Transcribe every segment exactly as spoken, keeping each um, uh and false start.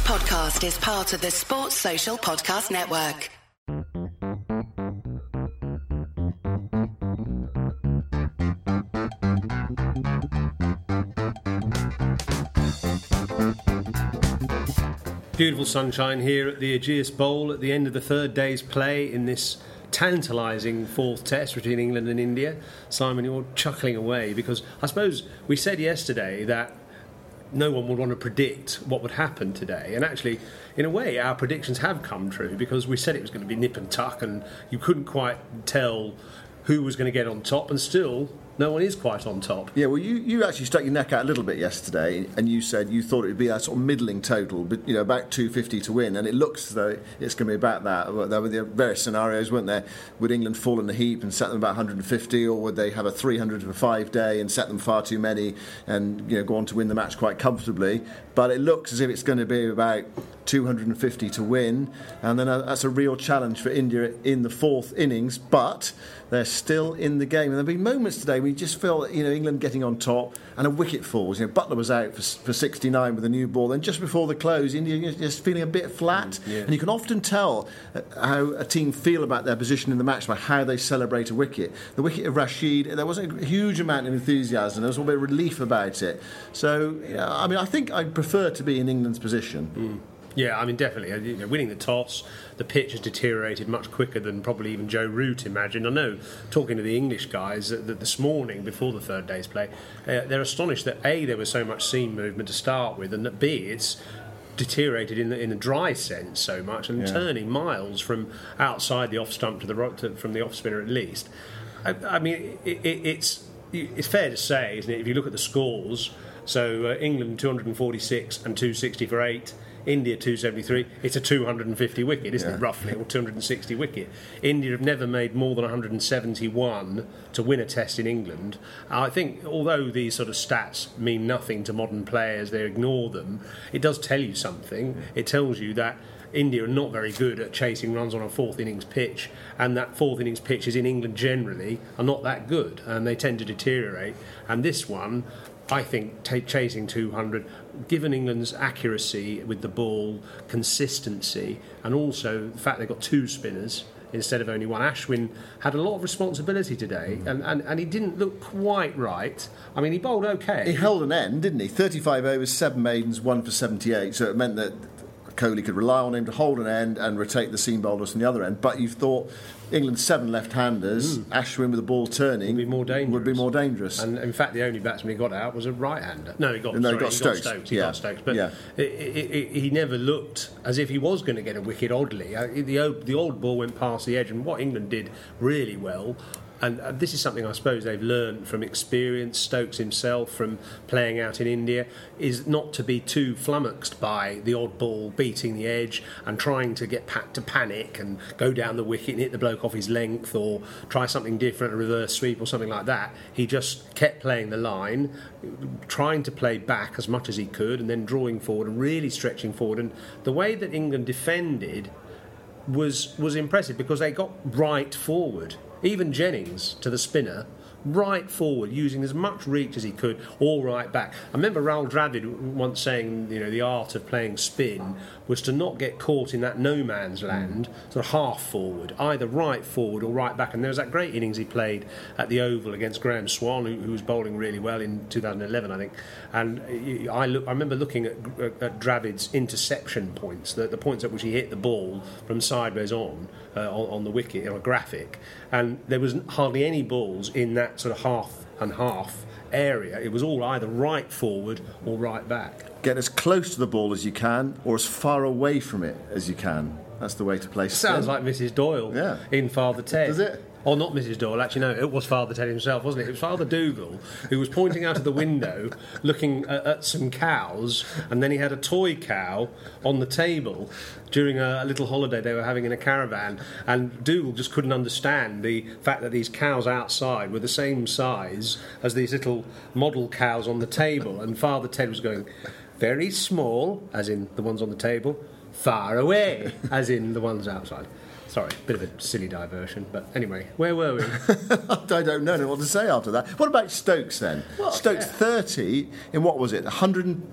podcast is part of the Sports Social Podcast Network. Beautiful sunshine here at the Ageas Bowl at the end of the third day's play in this tantalising fourth test between England and India. Simon, you're chuckling away because I suppose we said yesterday that no one would want to predict what would happen today, and actually in a way our predictions have come true because we said it was going to be nip and tuck and you couldn't quite tell who was going to get on top, and still no one is quite on top. Yeah, well, you, you actually stuck your neck out a little bit yesterday, and you said you thought it would be a sort of middling total, but you know, about two fifty to win, and it looks as though it's going to be about that. There were various scenarios, weren't there? Would England fall in the heap and set them about one hundred fifty, or would they have a three hundred for five day and set them far too many, and you know, go on to win the match quite comfortably? But it looks as if it's going to be about two hundred fifty to win, and then that's a real challenge for India in the fourth innings, but they're still in the game. And there have been moments today we just feel, you know, England getting on top and a wicket falls. You know, Butler was out for, for sixty-nine with a new ball, and just before the close, India just feeling a bit flat. Mm, yeah. And you can often tell how a team feel about their position in the match by how they celebrate a wicket. The wicket of Rashid, there wasn't a huge amount of enthusiasm. There was a bit of relief about it. So, yeah, I mean, I think I'd prefer to be in England's position. Mm. Yeah, I mean, definitely. You know, winning the toss, the pitch has deteriorated much quicker than probably even Joe Root imagined. I know, talking to the English guys that, that this morning before the third day's play, uh, they're astonished that A, there was so much seam movement to start with, and that B, it's deteriorated in the, in the dry sense so much, and yeah. turning miles from outside the off stump to the to, from the off spinner at least. I, I mean, it, it, it's it's fair to say, isn't it? If you look at the scores, so uh, England two hundred forty-six and two sixty for eight. India two seventy-three, it's a two hundred fifty wicket, isn't yeah. it, roughly, or two hundred sixty wicket. India have never made more than one hundred seventy-one to win a test in England. I think, although these sort of stats mean nothing to modern players, they ignore them, it does tell you something. It tells you that India are not very good at chasing runs on a fourth innings pitch, and that fourth innings pitches in England generally are not that good, and they tend to deteriorate. And this one, I think, t- chasing two hundred, given England's accuracy with the ball, consistency, and also the fact they've got two spinners instead of only one. Ashwin had a lot of responsibility today, and, and, and he didn't look quite right. I mean, he bowled okay. He held an end, didn't he? thirty-five overs, seven maidens, one for seventy-eight, so it meant that Kohli could rely on him to hold an end and rotate the seam bowlers from the other end. But you thought England's seven left-handers, mm. Ashwin with the ball turning, would be more dangerous. Would be more dangerous. And in fact, the only batsman he got out was a right-hander. No, he got, no, sorry, he got he Stokes. Got Stokes. He yeah. got Stokes. But yeah. it, it, it, he never looked as if he was going to get a wicket, oddly. The, the old ball went past the edge, and what England did really well, and this is something I suppose they've learned from experience, Stokes himself, from playing out in India, is not to be too flummoxed by the odd ball beating the edge and trying to get Pat to panic and go down the wicket and hit the bloke off his length or try something different, a reverse sweep or something like that. He just kept playing the line, trying to play back as much as he could and then drawing forward and really stretching forward. And the way that England defended was was impressive because they got right forward. Even Jennings, to the spinner, right forward, using as much reach as he could, all right back. I remember Rahul Dravid once saying, you know, the art of playing spin was to not get caught in that no man's land, sort of half forward, either right forward or right back. And there was that great innings he played at the Oval against Graham Swan, who, who was bowling really well in two thousand eleven, I think. And I look, I remember looking at, at Dravid's interception points, the, the points at which he hit the ball from sideways on, uh, on, on the wicket, on a graphic, and there was hardly any balls in that sort of half and half area. It was all either right forward or right back. Get as close to the ball as you can or as far away from it as you can. That's the way to play spin. Sounds like Missus Doyle yeah. in Father Ted. Does it? Or not Missus Doyle, actually no, it was Father Ted himself, wasn't it? It was Father Dougal who was pointing out of the window looking at, at some cows, and then he had a toy cow on the table during a, a little holiday they were having in a caravan, and Dougal just couldn't understand the fact that these cows outside were the same size as these little model cows on the table, and Father Ted was going, very small, as in the ones on the table, far away, as in the ones outside. Sorry, bit of a silly diversion, but anyway, where were we? I don't know what to say after that. What about Stokes then? Well, Stokes yeah. thirty in what was it, one hundred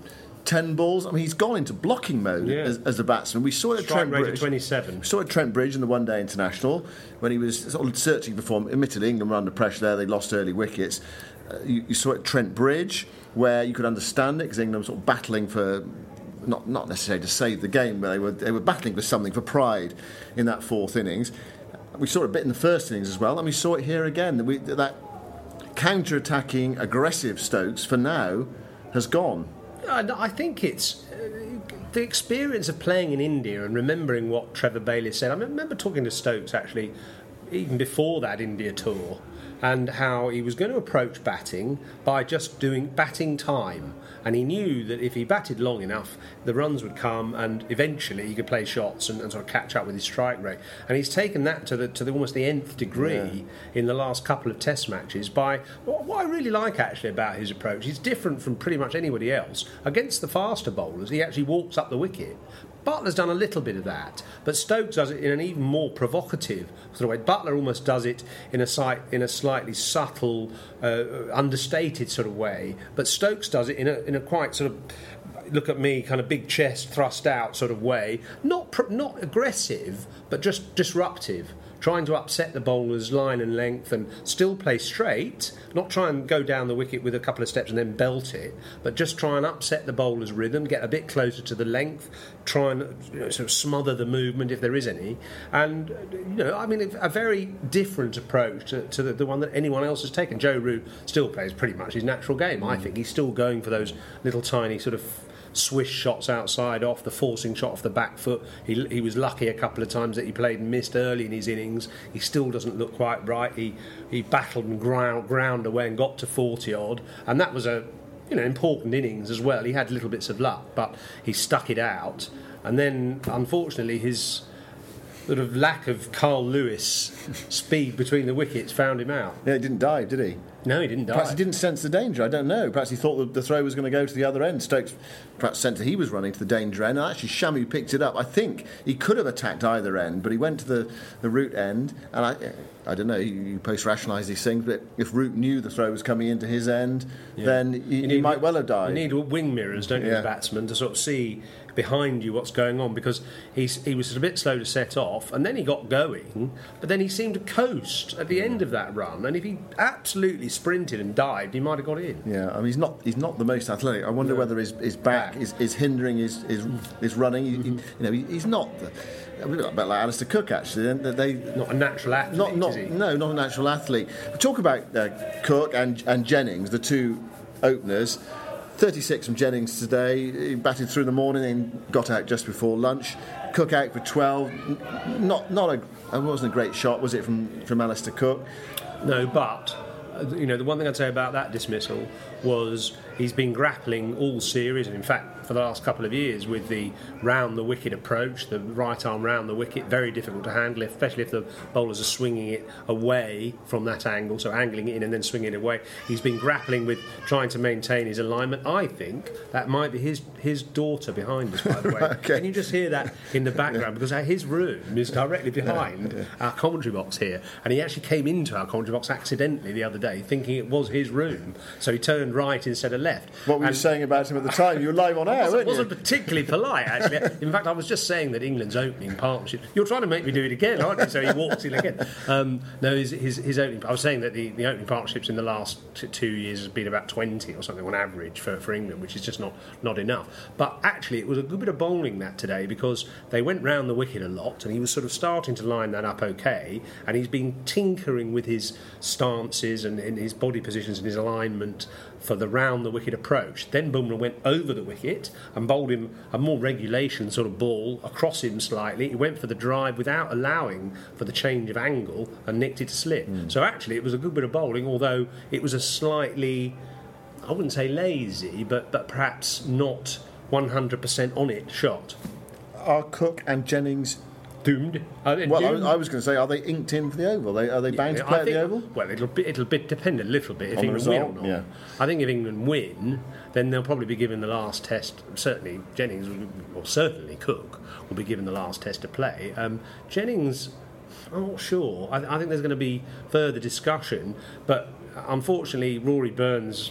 ten balls. I mean, he's gone into blocking mode yeah. as, as a batsman. We saw it at Strike Trent rate Bridge. of twenty-seven. We saw it at Trent Bridge in the One Day International when he was sort of searching for form. Admittedly, England were under pressure there. They lost early wickets. Uh, you, you saw it at Trent Bridge where you could understand it because England was sort of battling for. Not, not necessarily to save the game, but they were they were battling for something, for pride, in that fourth innings. We saw it a bit in the first innings as well, and we saw it here again. We, that counter-attacking, aggressive Stokes, for now, has gone. I think it's uh, the experience of playing in India and remembering what Trevor Bayliss said. I remember talking to Stokes, actually, even before that India tour, and how he was going to approach batting by just doing batting time. And he knew that if he batted long enough, the runs would come, and eventually he could play shots and, and sort of catch up with his strike rate. And he's taken that to the to the almost the nth degree yeah. in the last couple of Test matches. By what, what I really like actually about his approach, he's different from pretty much anybody else. Against the faster bowlers, he actually walks up the wicket. Butler's done a little bit of that, but Stokes does it in an even more provocative sort of way. Butler almost does it in a slight, in a slightly subtle, uh, understated sort of way, but Stokes does it in a in a quite sort of look at me, kind of big chest thrust out sort of way. Not pr- not aggressive, but just disruptive. Trying to upset the bowler's line and length and still play straight, not try and go down the wicket with a couple of steps and then belt it, but just try and upset the bowler's rhythm, get a bit closer to the length, try and you know, sort of smother the movement if there is any. And, you know, I mean, a very different approach to, to the, the one that anyone else has taken. Joe Root still plays pretty much his natural game, mm. I think. He's still going for those little tiny sort of swish shots outside off, the forcing shot off the back foot. He, he was lucky a couple of times that he played and missed early in his innings. He still doesn't look quite right. He he battled and ground, ground away and got to forty odd, and that was a you know important innings as well. He had little bits of luck, but he stuck it out. And then unfortunately his sort of lack of Carl Lewis speed between the wickets found him out. Yeah, he didn't dive, did he? No, he didn't dive. Perhaps he didn't sense the danger, I don't know. Perhaps he thought the, the throw was going to go to the other end. Stokes perhaps sensed that he was running to the danger end, and actually Shamu picked it up. I think he could have attacked either end, but he went to the, the Root end, and I I don't know, you, you post-rationalise these things, but if Root knew the throw was coming into his end, yeah. then he, you he might well have dived. You need wing mirrors, don't you, yeah. as batsmen, to sort of see behind you what's going on, because he's, he was a bit slow to set off, and then he got going, but then he seemed to coast at the end of that run, and if he absolutely sprinted and dived, he might have got in. Yeah, I mean, he's not he's not the most athletic. I wonder no. whether his, his back is, is hindering his, his, his running. Mm-hmm. He, you know, he, he's not the, a bit like Alistair Cook, actually. They, not a natural athlete, not, not, is he? No, not a natural athlete. We talk about uh, Cook and, and Jennings, the two openers. thirty-six from Jennings today. He batted through the morning and got out just before lunch. Cook out for twelve. Not not a it wasn't a great shot, was it, from from Alistair Cook? No, but you know the one thing I'd say about that dismissal was he's been grappling all series, and in fact for the last couple of years, with the round the wicket approach, the right arm round the wicket, very difficult to handle, especially if the bowlers are swinging it away from that angle, so angling it in and then swinging it away. He's been grappling with trying to maintain his alignment. I think that might be his his daughter behind us, by the way. Okay. Can you just hear that in the background? Yeah. Because his room is directly behind yeah, yeah. our commentary box here, and he actually came into our commentary box accidentally the other day, thinking it was his room, so he turned right instead of left. What were and you saying about him at the time? You were live on air, weren't you? It wasn't particularly polite, actually. In fact, I was just saying that England's opening partnership... You're trying to make me do it again, aren't you? So he walks in again. Um, no, his, his, his opening... I was saying that the, the opening partnerships in the last t- two years has been about twenty or something on average for, for England, which is just not, not enough. But actually, it was a good bit of bowling that today, because they went round the wicket a lot, and he was sort of starting to line that up okay, and he's been tinkering with his stances and, and his body positions and his alignment for the round the wicket approach. Then Bumrah went over the wicket and bowled him a more regulation sort of ball across him slightly. He went for the drive without allowing for the change of angle and nicked it to slip. Mm. So actually it was a good bit of bowling, although it was a slightly, I wouldn't say lazy, but, but perhaps not one hundred percent on it shot. Are Cook and Jennings doomed? Are they well, doomed? I, I was going to say, are they inked in for the Oval? Are they, are they bound yeah, to play at the Oval? Well, it'll be, it'll be, depend a little bit if on England win or not. Yeah. I think if England win, then they'll probably be given the last test. Certainly Jennings, will, or certainly Cook, will be given the last test to play. Um, Jennings, I'm not sure. I, I think there's going to be further discussion, but unfortunately Rory Burns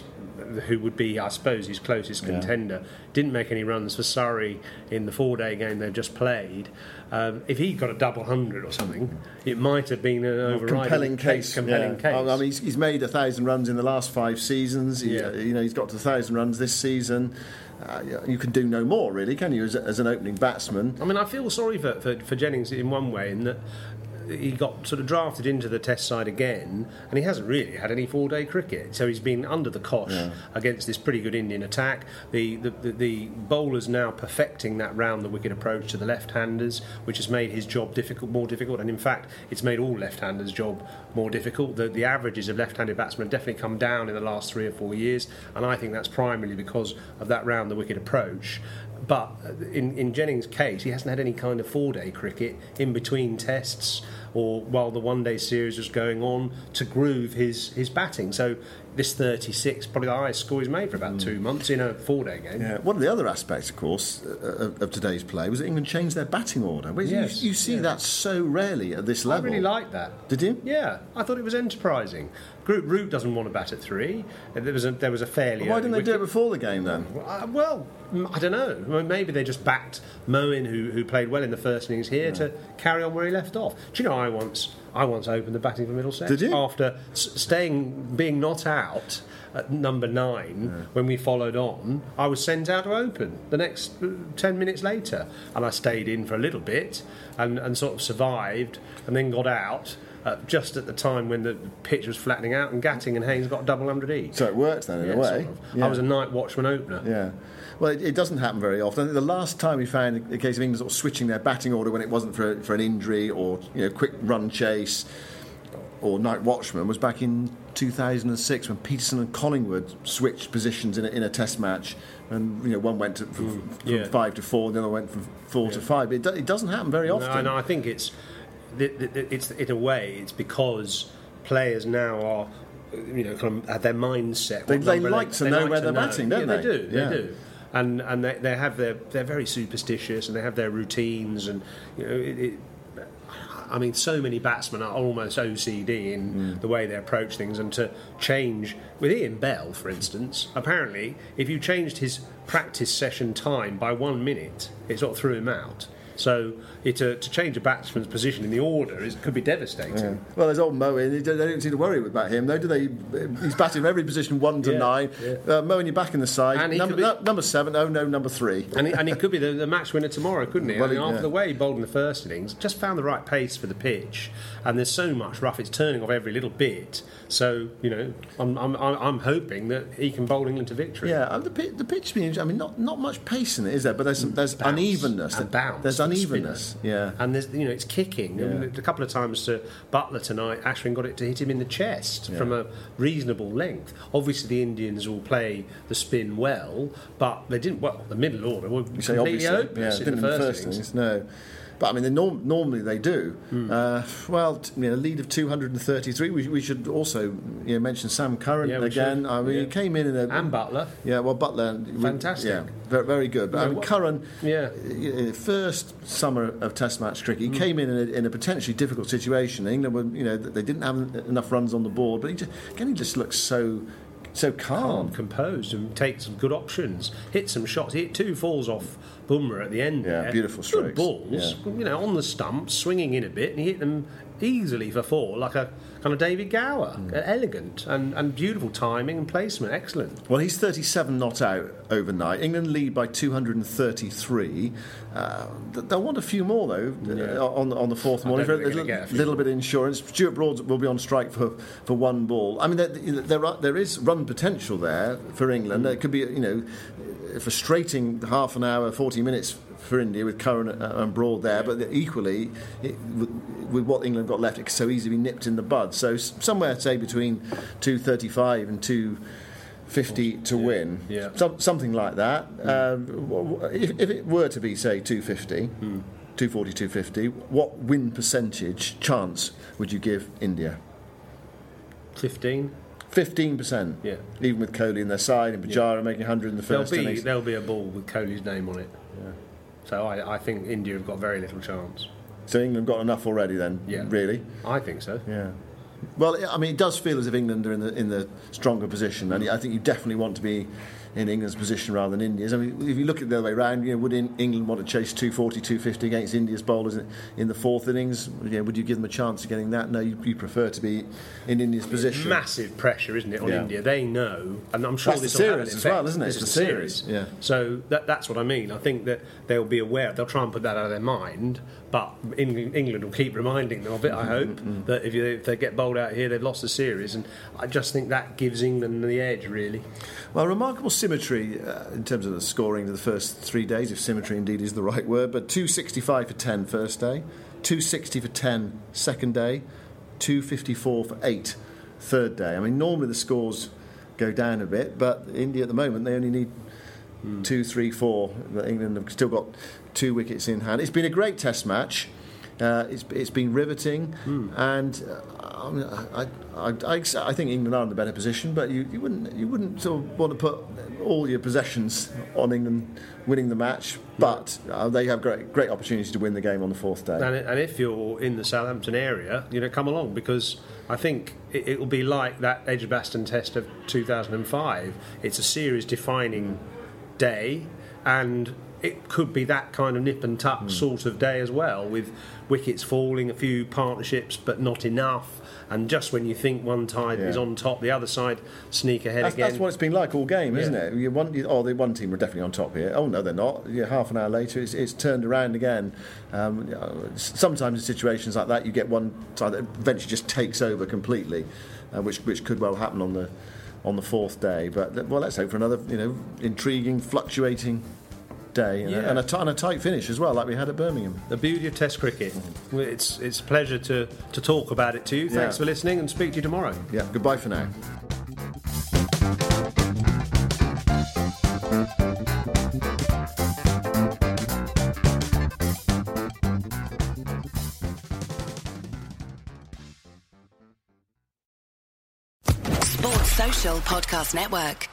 who would be, I suppose, his closest contender, yeah. didn't make any runs for Surrey in the four-day game they've just played. Um, if he got a double hundred or something, it might have been an well, overriding compelling case. Compelling yeah. case. I mean, he's, he's made a thousand runs in the last five seasons. He, yeah. You know, he's got to a thousand runs this season. Uh, you can do no more, really, can you, as, as an opening batsman? I mean, I feel sorry for, for, for Jennings in one way, in that he got sort of drafted into the Test side again, and he hasn't really had any four-day cricket. So he's been under the cosh yeah. against this pretty good Indian attack. The, the the the bowlers now perfecting that round-the-wicket approach to the left-handers, which has made his job difficult, more difficult. And in fact, it's made all left-handers' job more difficult. The, the averages of left-handed batsmen have definitely come down in the last three or four years, and I think that's primarily because of that round-the-wicket approach. But in, in Jennings' case, he hasn't had any kind of four-day cricket in between tests or while the one-day series was going on to groove his, his batting. So this thirty-six, probably the highest score he's made for about mm. two months in a four-day game. Yeah. One of the other aspects, of course, uh, of, of today's play was that England changed their batting order. Yes. You, you see yeah. that so rarely at this level. I really liked that. Did you? Yeah, I thought it was enterprising. Group Root doesn't want to bat at three. There was a, there was a fairly. Well, why didn't they wicket. do it before the game then? Uh, well, I don't know. Maybe they just backed Moeen, who who played well in the first innings here, yeah. to carry on where he left off. Do you know I once I once opened the batting for Middlesex. Did you? After s- staying being not out at number nine yeah. when we followed on, I was sent out to open the next ten minutes later, and I stayed in for a little bit and, and sort of survived, and then got out. Uh, just at the time when the pitch was flattening out and Gatting and Haynes got double hundred each. So it works then, in yeah, a way. Sort of. Yeah. I was a night watchman opener. Yeah. Well, it, it doesn't happen very often. I think the last time we found a case of England sort of switching their batting order when it wasn't for, for an injury or you know quick run chase or night watchman was back in two thousand six when Peterson and Collingwood switched positions in a, in a Test match, and you know one went to, from, mm, yeah. from five to four, and the other went from four yeah. to five. It, do, it doesn't happen very often. No, no, I think it's. It's in a way it's because players now are, you know, kind of have their mindset. They, they like to they know like where to they're know. batting, don't yeah, they? They do. Yeah. They do. And and they, they have their they're very superstitious and they have their routines and you know it, it, I mean so many batsmen are almost O C D in mm. the way they approach things, and to change with Ian Bell, for instance, apparently if you changed his practice session time by one minute, it sort of threw him out. So it, uh, to change a batsman's position in the order is, could be devastating. Yeah. Well, there's old Moeen. They don't seem to worry about him, though, do they? He's batting in every position, one to yeah, nine. Yeah. Uh, Moeen, you're back in the side. And number, be, no, number seven. Oh no, number three. And he, and he could be the, the match winner tomorrow, couldn't he? Well, I mean, after yeah. the way he bowled in the first innings, just found the right pace for the pitch. And there's so much rough; it's turning off every little bit. So you know, I'm I'm, I'm hoping that he can bowl England to victory. Yeah, the pitch, the pitch being, I mean, not not much pace in it, is there? But there's some, there's bounce unevenness. and bounce. There's unevenness. Yeah, and there's you know it's kicking. Yeah. And a couple of times to Butler tonight, Ashwin got it to hit him in the chest yeah. from a reasonable length. Obviously, the Indians will play the spin well, but they didn't. Well, the middle order were you completely hopeless yeah, in the first, the first innings. innings. No. But I mean, they norm- normally they do. Mm. Uh, well, t- you know, lead of two hundred thirty-three. We, we should also you know, mention Sam Curran yeah, again. Should. I mean, yeah. he came in in a and Butler. Yeah, well, Butler, fantastic. Yeah, very, very good. But no, I mean, what, Curran, yeah, in the first summer of Test match cricket, he mm. came in in a, in a potentially difficult situation. England were, you know, they didn't have enough runs on the board, but he just, again, he just looks so. So calm. calm, composed, and takes some good options. Hit some shots. He hit two falls off Bumrah at the end. Yeah, there. beautiful strokes. Good balls, yeah. you know, on the stumps, swinging in a bit, and he hit them easily for four, like a kind of David Gower. Mm. Elegant and, and beautiful timing and placement. Excellent. Well, he's thirty-seven not out overnight. England lead by two hundred thirty-three. Uh, they'll want a few more, though, yeah. on, on the fourth morning. For a little, little bit of insurance. Stuart Broad will be on strike for, for one ball. I mean, there, there, are, there is run potential there for England. It could be, you know, a frustrating half an hour, forty minutes for India with Curran and Broad there, but equally, it, with what England got left, it's so easy to be nipped in the bud. So somewhere, say, between two thirty-five and two fifty to yeah. win, yeah. Some, something like that. Mm. Um, if, if it were to be, say, two fifty, mm. two forty, two fifty, what win percentage chance would you give India? fifteen. Fifteen percent, yeah. Even with Kohli in their side and Pujara yeah. making one hundred in the first there'll be, innings. There'll be a ball with Kohli's name on it. Yeah. So I, I think India have got very little chance. So England got enough already then? Yeah. Really? I think so. Yeah. Well, I mean, it does feel as if England are in the in the stronger position, and I think you definitely want to be in England's position rather than India's. I mean, if you look at it the other way around, you know, would in England want to chase two forty, two fifty against India's bowlers in, in the fourth innings? You know, would you give them a chance of getting that? No, you, you prefer to be in India's position. Massive pressure, isn't it, on yeah. India? They know, and I'm sure that's this the will series have an as well, effect. isn't it? This It's is the the series. series. Yeah. So that, that's what I mean. I think that they'll be aware. They'll try and put that out of their mind, but England, England will keep reminding them of it. I hope mm-hmm. that if, you, if they get bowled out here, they've lost the series, and I just think that gives England the edge, really. Well, remarkable symmetry uh, in terms of the scoring of the first three days, if symmetry indeed is the right word, but two sixty-five for ten first day, two sixty for ten second day, two fifty-four for eight third day. I mean, normally the scores go down a bit, but India at the moment, they only need mm. two, three, four. England have still got two wickets in hand. It's been a great test match. Uh, it's, it's been riveting, mm. and uh, I, I, I, I think England are in the better position. But you, you wouldn't you wouldn't sort of want to put all your possessions on England winning the match. But uh, they have great great opportunity to win the game on the fourth day. And, and if you're in the Southampton area, you know, come along, because I think it, it will be like that Edgbaston Test of two thousand five. It's a series-defining day, and it could be that kind of nip and tuck mm. sort of day as well, with wickets falling, a few partnerships, but not enough. And just when you think one side yeah. is on top, the other side sneak ahead that's, again. That's what it's been like all game, isn't yeah. it? You want, you, oh, the one team are definitely on top here. Oh no, they're not. Yeah, half an hour later, it's, it's turned around again. Um, sometimes in situations like that, you get one side that eventually just takes over completely, uh, which which could well happen on the on the fourth day. But well, let's hope for another, you know, intriguing, fluctuating day and, yeah. a, and, a t- and a tight finish as well, like we had at Birmingham. The beauty of Test cricket. Mm. It's it's a pleasure to, to talk about it to you. Thanks yeah. for listening, and speak to you tomorrow. Yeah, goodbye for now. Sports Social Podcast Network.